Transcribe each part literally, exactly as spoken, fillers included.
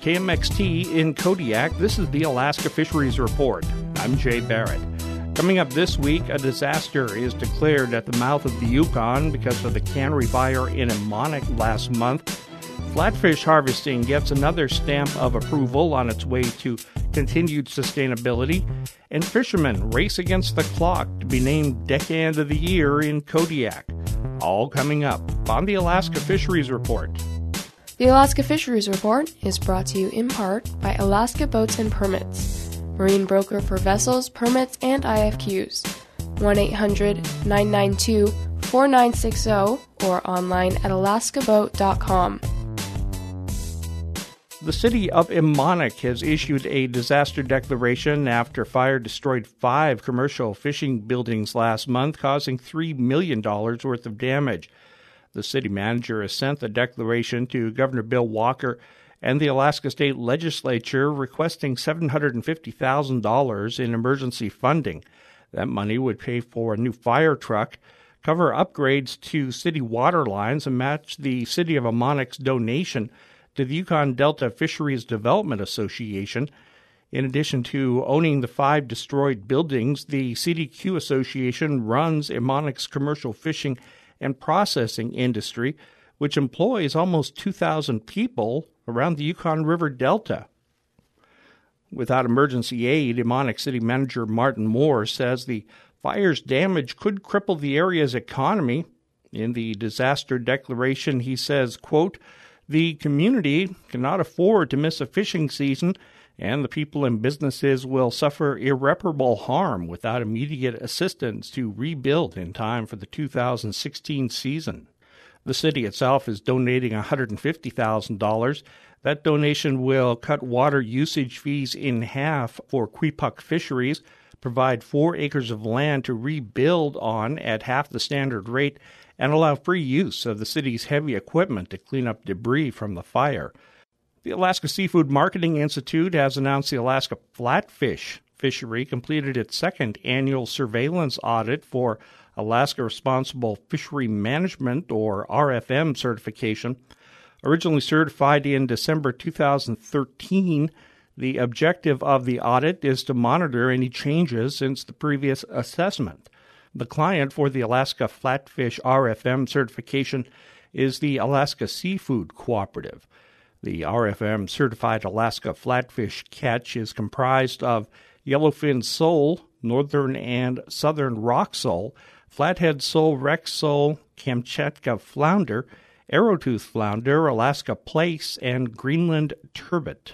K M X T in Kodiak, this is the Alaska Fisheries Report. I'm Jay Barrett. Coming up this week, a disaster is declared at the mouth of the Yukon because of the cannery fire in Emmonak last month. Flatfish harvesting gets another stamp of approval on its way to continued sustainability. And fishermen race against the clock to be named Deckhand of the Year in Kodiak. All coming up on the Alaska Fisheries Report. The Alaska Fisheries Report is brought to you in part by Alaska Boats and Permits, marine broker for vessels, permits, and I F Qs. one eight hundred nine nine two four nine six zero or online at alaska boat dot com. The city of Emmonak has issued a disaster declaration after fire destroyed five commercial fishing buildings last month, causing three million dollars worth of damage. The city manager has sent the declaration to Governor Bill Walker and the Alaska State Legislature requesting seven hundred fifty thousand dollars in emergency funding. That money would pay for a new fire truck, cover upgrades to city water lines, and match the city of Emmonak's donation to the Yukon Delta Fisheries Development Association. In addition to owning the five destroyed buildings, the C D Q Association runs Emmonak's commercial fishing and processing industry, which employs almost two thousand people around the Yukon River Delta. Without emergency aid, Emmonak City Manager Martin Moore says the fire's damage could cripple the area's economy. In the disaster declaration, he says, quote, "The community cannot afford to miss a fishing season, and the people and businesses will suffer irreparable harm without immediate assistance to rebuild in time for the two thousand sixteen season." The city itself is donating one hundred fifty thousand dollars. That donation will cut water usage fees in half for Quipuk Fisheries, provide four acres of land to rebuild on at half the standard rate, and allow free use of the city's heavy equipment to clean up debris from the fire. The Alaska Seafood Marketing Institute has announced the Alaska Flatfish fishery completed its second annual surveillance audit for Alaska Responsible Fishery Management, or R F M, certification. Originally certified in December two thousand thirteen, the objective of the audit is to monitor any changes since the previous assessment. The client for the Alaska Flatfish R F M certification is the Alaska Seafood Cooperative. The R F M-certified Alaska Flatfish catch is comprised of yellowfin sole, northern and southern rock sole, flathead sole, rex sole, Kamchatka flounder, arrowtooth flounder, Alaska plaice, and Greenland turbot.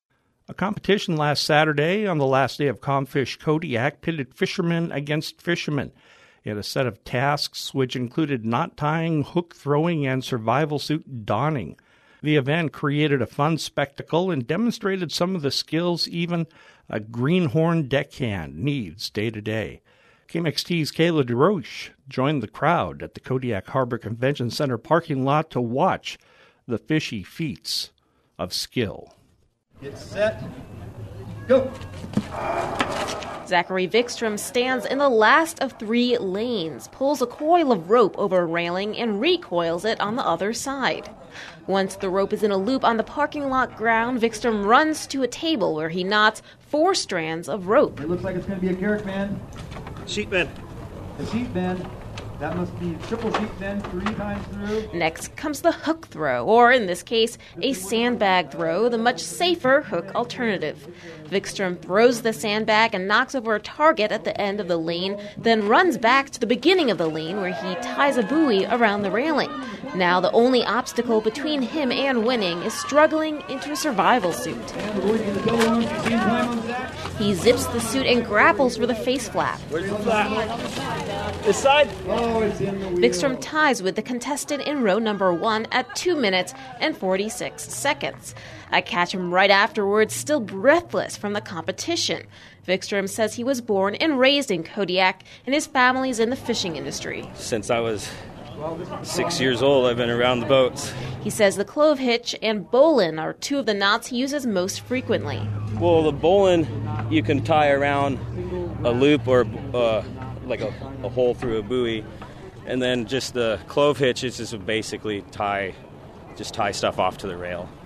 A competition last Saturday on the last day of Comfish Kodiak pitted fishermen against fishermen in a set of tasks which included knot tying, hook throwing, and survival suit donning. The event created a fun spectacle and demonstrated some of the skills even a greenhorn deckhand needs day to day. K M X T's Kayla DeRoche joined the crowd at the Kodiak Harbor Convention Center parking lot to watch the fishy feats of skill. Get set, go! Zachary Vikstrom stands in the last of three lanes, pulls a coil of rope over a railing, and recoils it on the other side. Once the rope is in a loop on the parking lot ground, Vikstrom runs to a table where he knots four strands of rope. It looks like it's going to be a carrot band. Sheet bend. A sheet bend. That must be triple sheet bend three times through. Next comes the hook throw, or in this case, a sandbag throw, the much safer hook alternative. Vikstrom throws the sandbag and knocks over a target at the end of the lane, then runs back to the beginning of the lane where he ties a buoy around the railing. Now the only obstacle between him and winning is struggling into a survival suit. He zips the suit and grapples for the face flap. Where's the flap? This side? Oh, it's in the wheel. Vikstrom ties with the contestant in row number one at two minutes and forty-six seconds. I catch him right afterwards, still breathless from the competition. Vikstrom says he was born and raised in Kodiak, and his family's in the fishing industry. Since I was six years old, I've been around the boats. He says the clove hitch and bowline are two of the knots he uses most frequently. Well, the bowline you can tie around a loop or uh, like a, a hole through a buoy, and then just the clove hitch is just basically tie, just tie stuff off to the rail.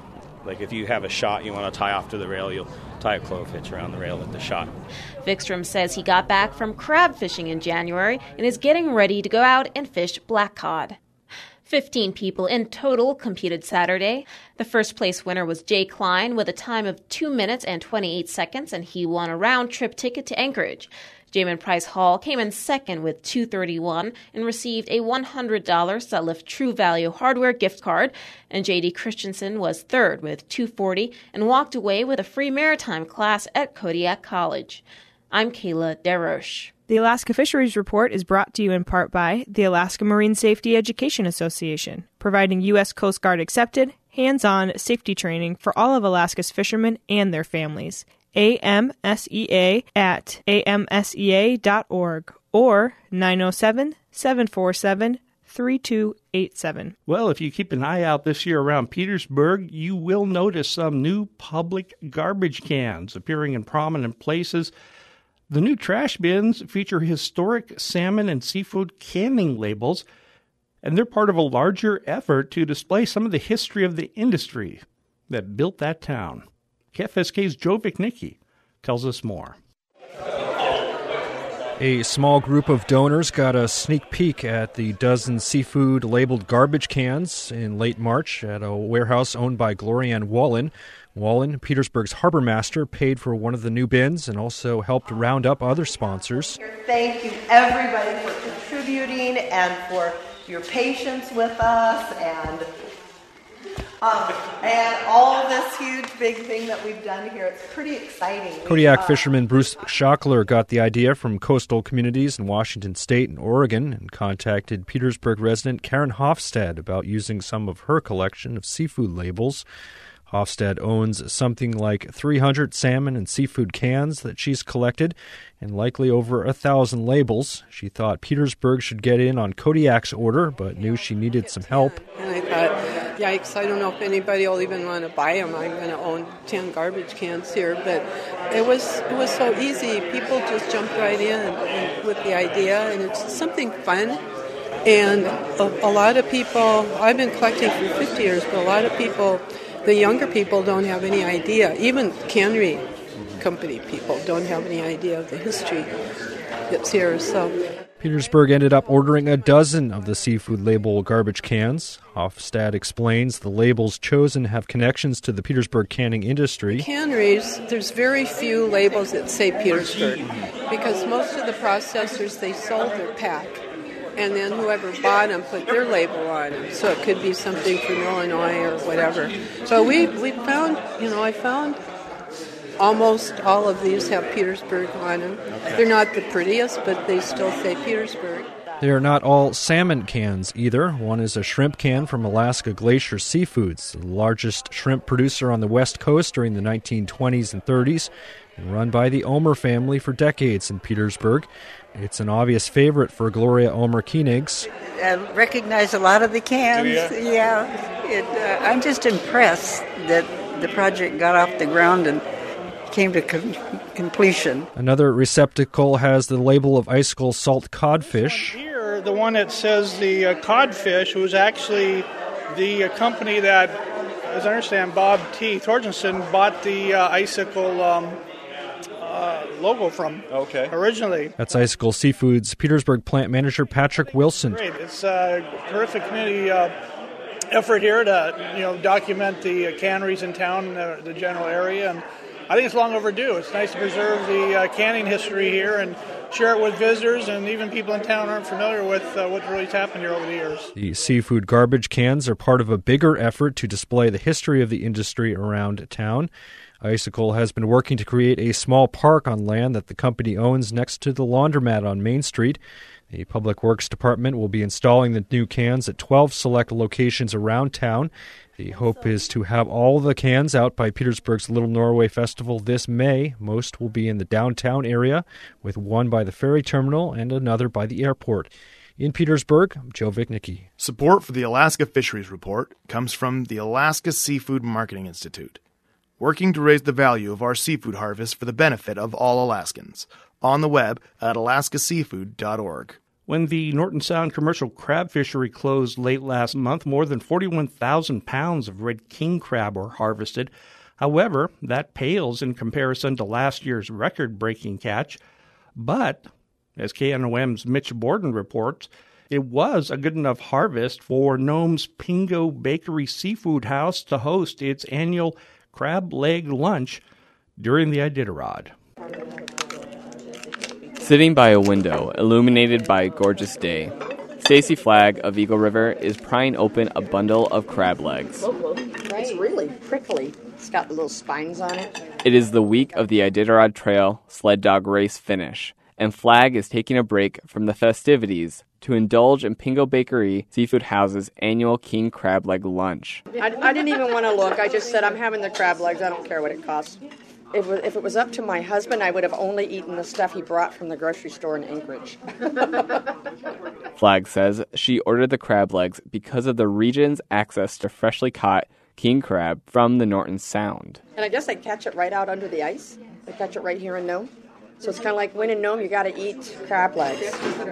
Like if you have a shot you want to tie off to the rail, you'll tie a clove hitch around the rail at the shot. Vikstrom says he got back from crab fishing in January and is getting ready to go out and fish black cod. Fifteen people in total competed Saturday. The first place winner was Jay Klein with a time of two minutes and twenty-eight seconds, and he won a round-trip ticket to Anchorage. Jamin Price Hall came in second with two thirty-one and received a one hundred dollars Sutliff True Value hardware gift card, and J D Christensen was third with two forty and walked away with a free maritime class at Kodiak College. I'm Kayla DeRoche. The Alaska Fisheries Report is brought to you in part by the Alaska Marine Safety Education Association, providing U S Coast Guard accepted, hands-on safety training for all of Alaska's fishermen and their families. A M S E A at A M S E A dot org or nine oh seven, seven four seven, three two eight seven. Well, if you keep an eye out this year around Petersburg, you will notice some new public garbage cans appearing in prominent places. The new trash bins feature historic salmon and seafood canning labels, and they're part of a larger effort to display some of the history of the industry that built that town. K F S K's Joe Vichnicki tells us more. A small group of donors got a sneak peek at the dozen seafood-labeled garbage cans in late March at a warehouse owned by Glorianne Wallen. Wallen, Petersburg's harbor master, paid for one of the new bins and also helped round up other sponsors. Thank you, everybody, for contributing and for your patience with us and um, and all this huge big thing that we've done here. It's pretty exciting. Kodiak uh, fisherman Bruce Schockler got the idea from coastal communities in Washington State and Oregon and contacted Petersburg resident Karen Hofstad about using some of her collection of seafood labels. Hofstad owns something like three hundred salmon and seafood cans that she's collected and likely over a thousand labels. She thought Petersburg should get in on Kodiak's order, but knew she needed some help. And I thought, yikes, I don't know if anybody will even want to buy them. I'm going to own ten garbage cans here. But it was it was so easy. People just jumped right in with the idea, and it's something fun. And a, a lot of people, I've been collecting for fifty years, but a lot of people, the younger people don't have any idea. Even cannery company people don't have any idea of the history that's here. So Petersburg ended up ordering a dozen of the seafood label garbage cans. Hofstad explains the labels chosen have connections to the Petersburg canning industry. Canneries, there's very few labels that say Petersburg because most of the processors, they sold their pack. And then whoever bought them put their label on them. So it could be something from Illinois or whatever. So we we found, you know, I found almost all of these have Petersburg on them. Okay. They're not the prettiest, but they still say Petersburg. They are not all salmon cans either. One is a shrimp can from Alaska Glacier Seafoods, the largest shrimp producer on the West Coast during the nineteen twenties and thirties, and run by the Omer family for decades in Petersburg. It's an obvious favorite for Gloria Omer Koenigs. I recognize a lot of the cans. Yeah, it, uh, I'm just impressed that the project got off the ground and came to com- completion. Another receptacle has the label of Icicle salt codfish. Here, the one that says the uh, codfish was actually the uh, company that, as I understand, Bob T. Thorstensen bought the uh, Icicle um, uh, logo from okay. originally. That's Icicle Seafood's Petersburg plant manager Patrick Wilson. Great. It's a terrific community uh, effort here to you know document the uh, canneries in town, uh, the general area, and I think it's long overdue. It's nice to preserve the uh, canning history here and share it with visitors, and even people in town aren't familiar with uh, what really happened here over the years. The seafood garbage cans are part of a bigger effort to display the history of the industry around town. Icicle has been working to create a small park on land that the company owns next to the laundromat on Main Street. The Public Works Department will be installing the new cans at twelve select locations around town. The hope is to have all the cans out by Petersburg's Little Norway Festival this May. Most will be in the downtown area, with one by the ferry terminal and another by the airport. In Petersburg, Joe Vichnicki. Support for the Alaska Fisheries Report comes from the Alaska Seafood Marketing Institute, working to raise the value of our seafood harvest for the benefit of all Alaskans. On the web at alaska seafood dot org. When the Norton Sound commercial crab fishery closed late last month, more than forty-one thousand pounds of red king crab were harvested. However, that pales in comparison to last year's record-breaking catch. But, as K N O M's Mitch Borden reports, it was a good enough harvest for Nome's Pingo Bakery Seafood House to host its annual crab leg lunch during the Iditarod. Sitting by a window, illuminated by a gorgeous day, Stacy Flagg of Eagle River is prying open a bundle of crab legs. It's really prickly. It's got little spines on it. It is the week of the Iditarod Trail sled dog race finish, and Flagg is taking a break from the festivities to indulge in Pingo Bakery Seafood House's annual king crab leg lunch. I, I didn't even want to look. I just said, I'm having the crab legs. I don't care what it costs. If, if it was up to my husband, I would have only eaten the stuff he brought from the grocery store in Anchorage. Flagg says she ordered the crab legs because of the region's access to freshly caught king crab from the Norton Sound. And I guess they catch it right out under the ice. They catch it right here in Nome. So it's kind of like when in Nome, you got to eat crab legs.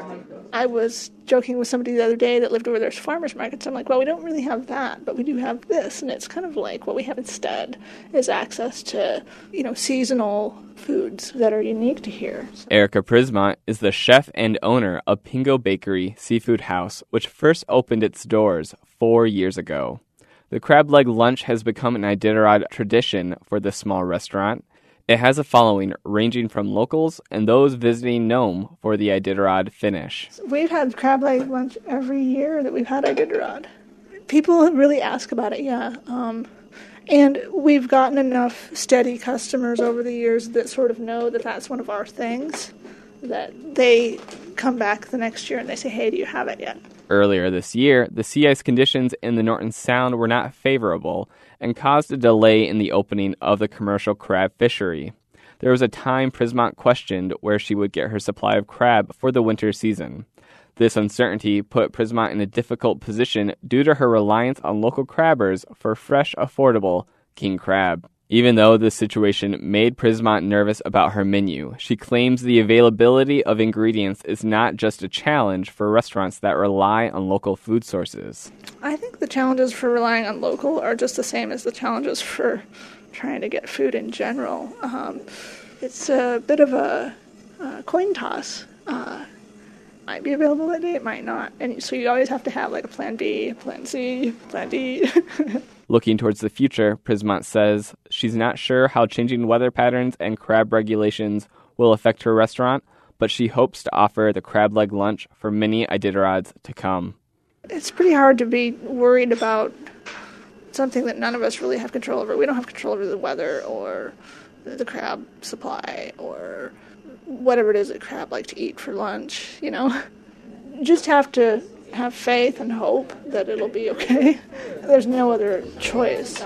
I was joking with somebody the other day that lived over there's farmers markets. I'm like, well, we don't really have that, but we do have this. And it's kind of like what we have instead is access to, you know, seasonal foods that are unique to here. So. Erica Prismont is the chef and owner of Pingo Bakery Seafood House, which first opened its doors four years ago. The crab leg lunch has become an Iditarod tradition for this small restaurant. It has a following ranging from locals and those visiting Nome for the Iditarod finish. We've had crab leg lunch every year that we've had Iditarod. People really ask about it, yeah. Um, and we've gotten enough steady customers over the years that sort of know that that's one of our things, that they come back the next year and they say, hey, do you have it yet? Earlier this year, the sea ice conditions in the Norton Sound were not favorable and caused a delay in the opening of the commercial crab fishery. There was a time Prismont questioned where she would get her supply of crab for the winter season. This uncertainty put Prismont in a difficult position due to her reliance on local crabbers for fresh, affordable king crab. Even though this situation made Prismont nervous about her menu, she claims the availability of ingredients is not just a challenge for restaurants that rely on local food sources. I think the challenges for relying on local are just the same as the challenges for trying to get food in general. Um, it's a bit of a uh, coin toss. Uh, might be available that day, it might not. And so you always have to have like a plan B, plan C, plan D. Looking towards the future, Prismont says she's not sure how changing weather patterns and crab regulations will affect her restaurant, but she hopes to offer the crab leg lunch for many Iditarods to come. It's pretty hard to be worried about something that none of us really have control over. We don't have control over the weather or the crab supply or whatever it is that crab like to eat for lunch, you know. You just have to have faith and hope that it'll be okay. There's no other choice.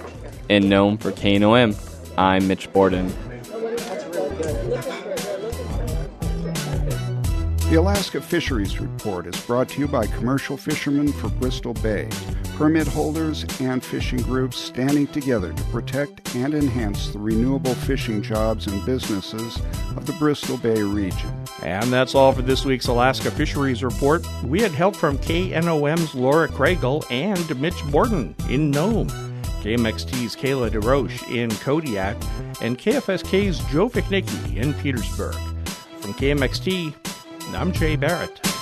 In Nome for K N O M, I'm Mitch Borden. The Alaska Fisheries Report is brought to you by commercial fishermen for Bristol Bay, permit holders and fishing groups standing together to protect and enhance the renewable fishing jobs and businesses of the Bristol Bay region. And that's all for this week's Alaska Fisheries Report. We had help from K N O M's Laura Craigle and Mitch Borden in Nome, K M X T's Kayla DeRoche in Kodiak, and K F S K's Joe Ficknicki in Petersburg. From K M X T, I'm Jay Barrett.